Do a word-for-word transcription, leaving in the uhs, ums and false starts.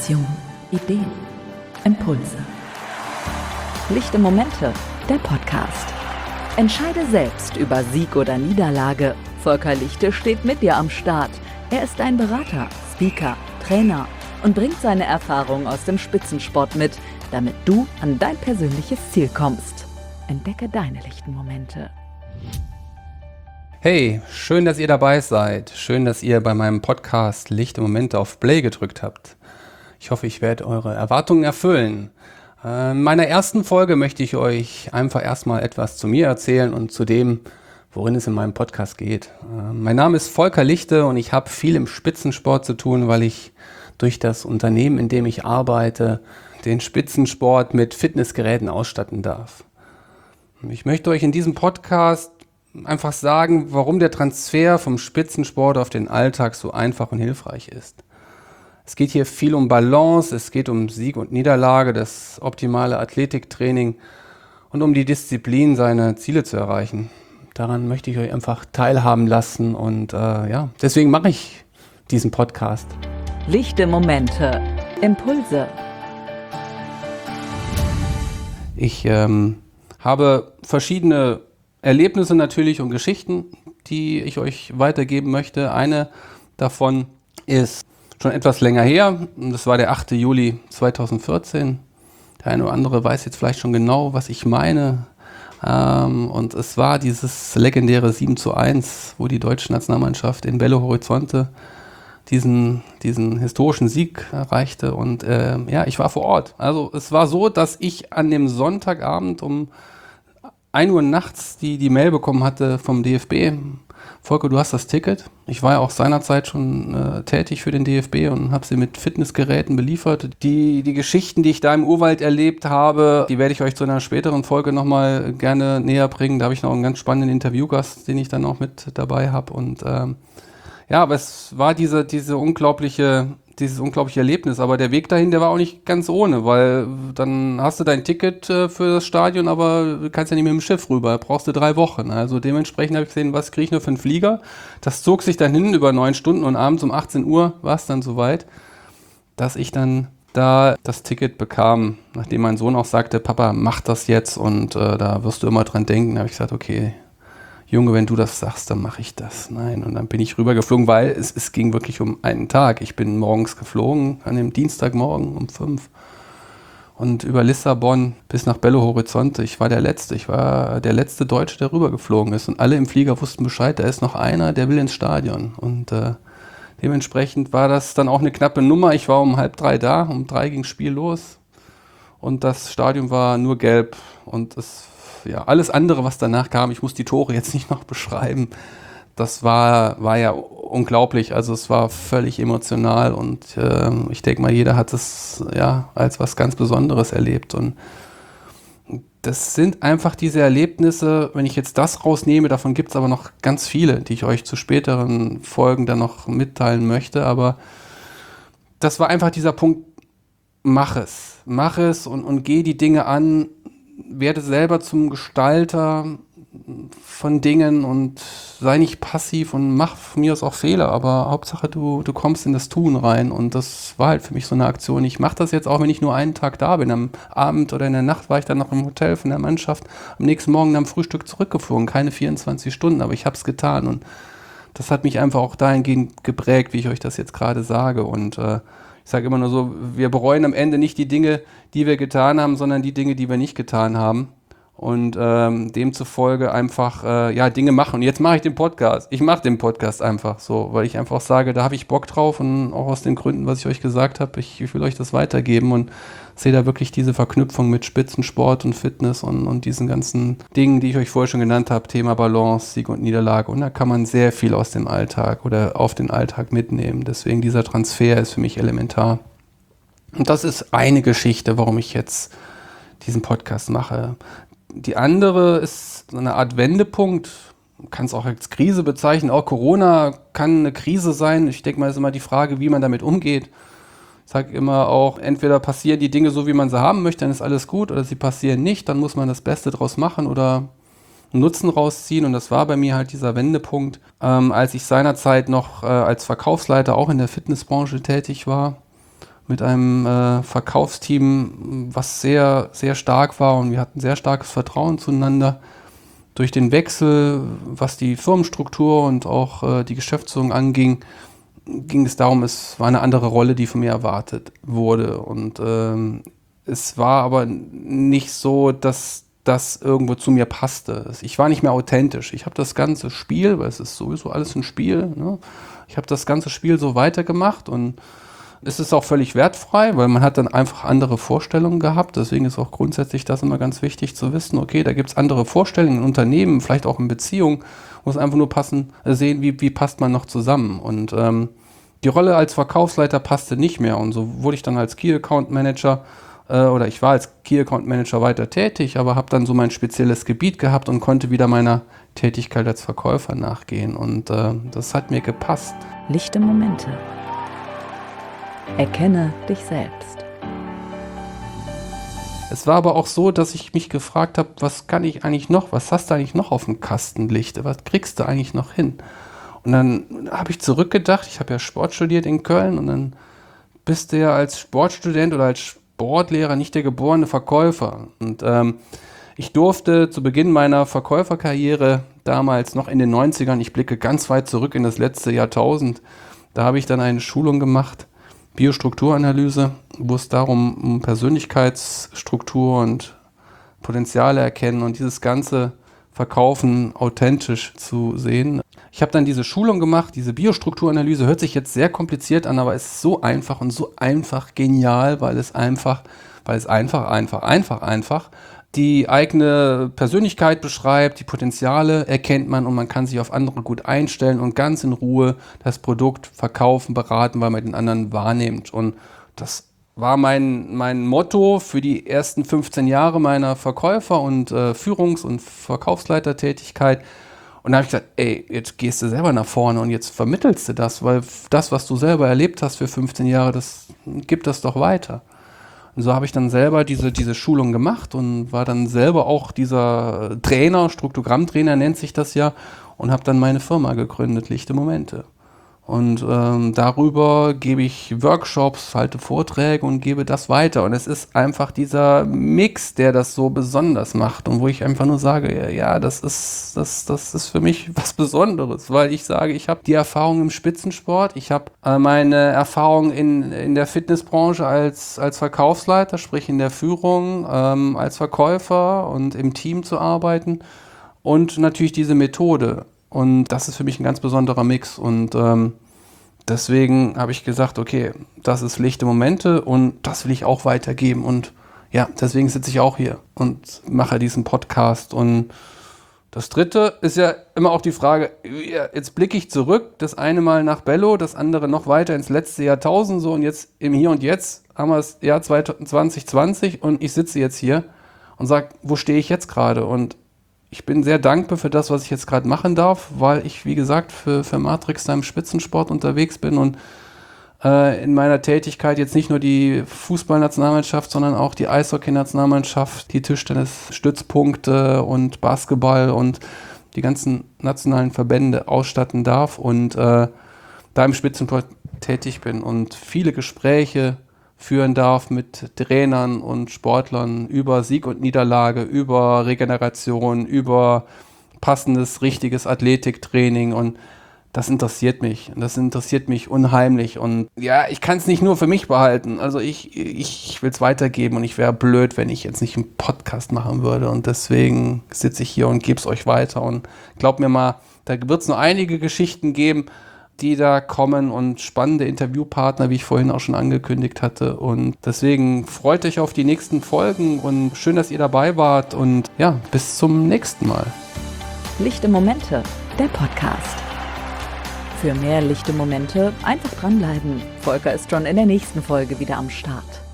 Inspiration, Ideen, Impulse. Lichte Momente, der Podcast. Entscheide selbst über Sieg oder Niederlage. Volker Lichte steht mit dir am Start. Er ist ein Berater, Speaker, Trainer und bringt seine Erfahrungen aus dem Spitzensport mit, damit du an dein persönliches Ziel kommst. Entdecke deine lichten Momente. Hey, schön, dass ihr dabei seid. Schön, dass ihr bei meinem Podcast Lichte Momente auf Play gedrückt habt. Ich hoffe, ich werde eure Erwartungen erfüllen. In meiner ersten Folge möchte ich euch einfach erstmal etwas zu mir erzählen und zu dem, worin es in meinem Podcast geht. Mein Name ist Volker Lichte und ich habe viel im Spitzensport zu tun, weil ich durch das Unternehmen, in dem ich arbeite, den Spitzensport mit Fitnessgeräten ausstatten darf. Ich möchte euch in diesem Podcast einfach sagen, warum der Transfer vom Spitzensport auf den Alltag so einfach und hilfreich ist. Es geht hier viel um Balance, es geht um Sieg und Niederlage, das optimale Athletiktraining und um die Disziplin, seine Ziele zu erreichen. Daran möchte ich euch einfach teilhaben lassen und äh, ja, deswegen mache ich diesen Podcast. Lichte Momente, Impulse. Ich ähm, habe verschiedene Erlebnisse natürlich und Geschichten, die ich euch weitergeben möchte. Eine davon ist schon etwas länger her. Das war der achte Juli zweitausendvierzehn. Der eine oder andere weiß jetzt vielleicht schon genau, was ich meine. Ähm, und es war dieses legendäre sieben zu eins, wo die deutsche Nationalmannschaft in Belo Horizonte diesen, diesen historischen Sieg erreichte. Und äh, ja, ich war vor Ort. Also es war so, dass ich an dem Sonntagabend um ein Uhr nachts die, die Mail bekommen hatte vom D F B. Volker, du hast das Ticket. Ich war ja auch seinerzeit schon äh, tätig für den D F B und habe sie mit Fitnessgeräten beliefert. Die, die Geschichten, die ich da im Urwald erlebt habe, die werde ich euch zu einer späteren Folge nochmal gerne näher bringen. Da habe ich noch einen ganz spannenden Interviewgast, den ich dann auch mit dabei habe. Und ähm, ja, aber es war diese, diese unglaubliche... dieses unglaubliche Erlebnis, aber der Weg dahin, der war auch nicht ganz ohne, weil dann hast du dein Ticket äh, für das Stadion, aber du kannst ja nicht mit dem Schiff rüber, brauchst du drei Wochen. Also dementsprechend habe ich gesehen, was kriege ich nur für einen Flieger. Das zog sich dann hin über neun Stunden und abends um achtzehn Uhr war es dann soweit, dass ich dann da das Ticket bekam, nachdem mein Sohn auch sagte, Papa, mach das jetzt und äh, da wirst du immer dran denken. Da habe ich gesagt, okay, Junge, wenn du das sagst, dann mache ich das. Nein, und dann bin ich rübergeflogen, weil es, es ging wirklich um einen Tag. Ich bin morgens geflogen, an dem Dienstagmorgen um fünf und über Lissabon bis nach Belo Horizonte. Ich war der Letzte, ich war der letzte Deutsche, der rübergeflogen ist und alle im Flieger wussten Bescheid, da ist noch einer, der will ins Stadion und äh, dementsprechend war das dann auch eine knappe Nummer. Ich war um halb drei da, um drei ging das Spiel los und das Stadion war nur gelb und es ja, alles andere, was danach kam, ich muss die Tore jetzt nicht noch beschreiben, das war, war ja unglaublich. Also es war völlig emotional und äh, ich denke mal, jeder hat es ja als was ganz Besonderes erlebt. Und das sind einfach diese Erlebnisse, wenn ich jetzt das rausnehme, davon gibt es aber noch ganz viele, die ich euch zu späteren Folgen dann noch mitteilen möchte. Aber das war einfach dieser Punkt, mach es, mach es und, und geh die Dinge an, werde selber zum Gestalter von Dingen und sei nicht passiv und mach von mir aus auch Fehler, aber Hauptsache du, du kommst in das Tun rein und das war halt für mich so eine Aktion. Ich mache das jetzt auch, wenn ich nur einen Tag da bin. Am Abend oder in der Nacht war ich dann noch im Hotel von der Mannschaft, am nächsten Morgen am Frühstück zurückgeflogen, keine vierundzwanzig Stunden, aber ich habe es getan und das hat mich einfach auch dahingehend geprägt, wie ich euch das jetzt gerade sage und äh, ich sage immer nur so, wir bereuen am Ende nicht die Dinge, die wir getan haben, sondern die Dinge, die wir nicht getan haben. Und ähm, demzufolge einfach äh, ja Dinge machen. Und jetzt mache ich den Podcast. Ich mache den Podcast einfach so, weil ich einfach sage, da habe ich Bock drauf und auch aus den Gründen, was ich euch gesagt habe, ich, ich will euch das weitergeben und sehe da wirklich diese Verknüpfung mit Spitzensport und Fitness und, und diesen ganzen Dingen, die ich euch vorher schon genannt habe, Thema Balance, Sieg und Niederlage. Und da kann man sehr viel aus dem Alltag oder auf den Alltag mitnehmen. Deswegen dieser Transfer ist für mich elementar. Und das ist eine Geschichte, warum ich jetzt diesen Podcast mache. Die andere ist so eine Art Wendepunkt. Man kann es auch als Krise bezeichnen. Auch Corona kann eine Krise sein. Ich denke mal, ist immer die Frage, wie man damit umgeht. Ich sage immer auch, entweder passieren die Dinge so, wie man sie haben möchte, dann ist alles gut, oder sie passieren nicht, dann muss man das Beste draus machen oder Nutzen rausziehen. Und das war bei mir halt dieser Wendepunkt, ähm, als ich seinerzeit noch äh, als Verkaufsleiter auch in der Fitnessbranche tätig war, mit einem äh, Verkaufsteam, was sehr, sehr stark war und wir hatten sehr starkes Vertrauen zueinander. Durch den Wechsel, was die Firmenstruktur und auch äh, die Geschäftsführung anging, ging es darum, es war eine andere Rolle, die von mir erwartet wurde. Und ähm, es war aber nicht so, dass das irgendwo zu mir passte. Ich war nicht mehr authentisch. Ich habe das ganze Spiel, weil es ist sowieso alles ein Spiel, ne? Ich habe das ganze Spiel so weitergemacht und es ist auch völlig wertfrei, weil man hat dann einfach andere Vorstellungen gehabt. Deswegen ist auch grundsätzlich das immer ganz wichtig zu wissen, okay, da gibt es andere Vorstellungen in Unternehmen, vielleicht auch in Beziehungen, muss einfach nur passen, sehen, wie, wie passt man noch zusammen. Und ähm, die Rolle als Verkaufsleiter passte nicht mehr und so wurde ich dann als Key Account Manager äh, oder ich war als Key Account Manager weiter tätig, aber habe dann so mein spezielles Gebiet gehabt und konnte wieder meiner Tätigkeit als Verkäufer nachgehen und äh, das hat mir gepasst. Lichte Momente. Erkenne dich selbst. Es war aber auch so, dass ich mich gefragt habe, was kann ich eigentlich noch, was hast du eigentlich noch auf dem Kasten, Lichte, was kriegst du eigentlich noch hin? Und dann habe ich zurückgedacht, ich habe ja Sport studiert in Köln und dann bist du ja als Sportstudent oder als Sportlehrer nicht der geborene Verkäufer. Und ähm, ich durfte zu Beginn meiner Verkäuferkarriere damals noch in den neunzigern, ich blicke ganz weit zurück in das letzte Jahrtausend, da habe ich dann eine Schulung gemacht, Biostrukturanalyse, wo es darum um Persönlichkeitsstruktur und Potenziale erkennen und dieses ganze Verkaufen authentisch zu sehen. Ich habe dann diese Schulung gemacht, diese Biostrukturanalyse, hört sich jetzt sehr kompliziert an, aber es ist so einfach und so einfach genial, weil es einfach, weil es einfach, einfach, einfach, einfach die eigene Persönlichkeit beschreibt, die Potenziale erkennt man und man kann sich auf andere gut einstellen und ganz in Ruhe das Produkt verkaufen, beraten, weil man den anderen wahrnimmt. Und das war mein, mein Motto für die ersten fünfzehn Jahre meiner Verkäufer- und äh, Führungs- und Verkaufsleitertätigkeit. Und da habe ich gesagt, ey, jetzt gehst du selber nach vorne und jetzt vermittelst du das, weil das, was du selber erlebt hast für fünfzehn Jahre, das gibt das doch weiter. Und so habe ich dann selber diese, diese Schulung gemacht und war dann selber auch dieser Trainer, Struktogrammtrainer nennt sich das ja, und habe dann meine Firma gegründet, Lichte Momente. Und ähm, darüber gebe ich Workshops, halte Vorträge und gebe das weiter. Und es ist einfach dieser Mix, der das so besonders macht und wo ich einfach nur sage, ja, das ist, das, das ist für mich was Besonderes, weil ich sage, ich habe die Erfahrung im Spitzensport, ich habe äh, meine Erfahrung in, in der Fitnessbranche als, als Verkaufsleiter, sprich in der Führung, ähm, als Verkäufer und im Team zu arbeiten und natürlich diese Methode. Und das ist für mich ein ganz besonderer Mix und ähm, deswegen habe ich gesagt, okay, das ist Lichte Momente und das will ich auch weitergeben und ja, deswegen sitze ich auch hier und mache diesen Podcast. Und das Dritte ist ja immer auch die Frage, ja, jetzt blicke ich zurück, das eine Mal nach Bello, das andere noch weiter ins letzte Jahrtausend so und jetzt im Hier und Jetzt haben wir das Jahr zwanzig zwanzig und ich sitze jetzt hier und sage, wo stehe ich jetzt gerade? Und ich bin sehr dankbar für das, was ich jetzt gerade machen darf, weil ich, wie gesagt, für, für Matrix da im Spitzensport unterwegs bin und äh, in meiner Tätigkeit jetzt nicht nur die Fußballnationalmannschaft, sondern auch die Eishockey-Nationalmannschaft, die Tischtennis-Stützpunkte und Basketball und die ganzen nationalen Verbände ausstatten darf und äh, da im Spitzensport tätig bin und viele Gespräche führen darf mit Trainern und Sportlern über Sieg und Niederlage, über Regeneration, über passendes, richtiges Athletiktraining und das interessiert mich. Und das interessiert mich unheimlich und ja, ich kann es nicht nur für mich behalten. Also ich, ich will es weitergeben und ich wäre blöd, wenn ich jetzt nicht einen Podcast machen würde und deswegen sitze ich hier und gebe es euch weiter und glaubt mir mal, da wird es noch einige Geschichten geben, die da kommen und spannende Interviewpartner, wie ich vorhin auch schon angekündigt hatte. Und deswegen freut euch auf die nächsten Folgen und schön, dass ihr dabei wart. Und ja, bis zum nächsten Mal. Lichte Momente, der Podcast. Für mehr lichte Momente einfach dranbleiben. Volker ist schon in der nächsten Folge wieder am Start.